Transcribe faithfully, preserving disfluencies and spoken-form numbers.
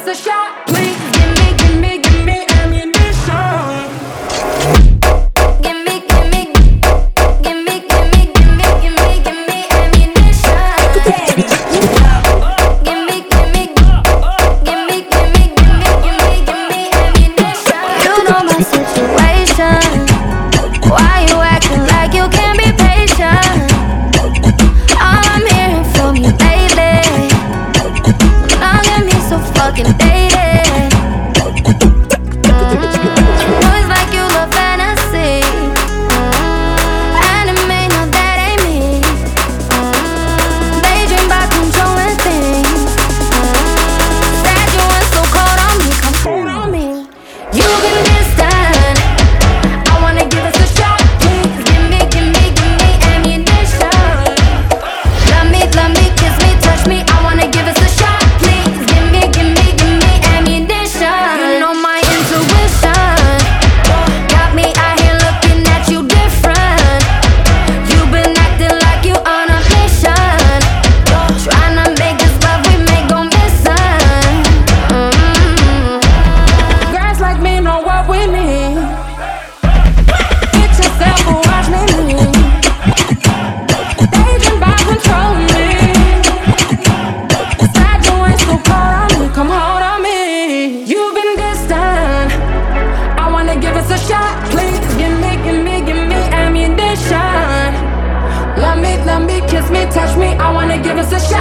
us a shot, please. Give me, give me, give me ammunition. Give me, give me, give me, give me, give me, give me, give me ammunition. Give me, give me, give me, give me, give me, give me, give me ammunition. You know my situation. Why you acting like you can't be patient? All I'm hearing from you lately, long and me so fucking dated. Boys like you love fantasy, anime, no that ain't me. Daydream about controlling things. Said you went so cold on me, come cold on me. You've been distant, I wanna give us a shot, please. Give me, give me, give me ammunition. Love me, love me, kiss me, touch me, I wanna give us a shot, please. Give me, give me, give me ammunition. You know my intuition got me out here looking at you different. You've been acting like you on a mission, tryna make this love we make go missing. mm Girls like me know what we need. Get yourself a watch me leave. Daydream by controlling me. Said you ain't so cold on me, come hold on me. You've been distant, I wanna give us a shot, please. Give me, give me, give me ammunition. Love me, love me, kiss me, touch me, I wanna give us a shot.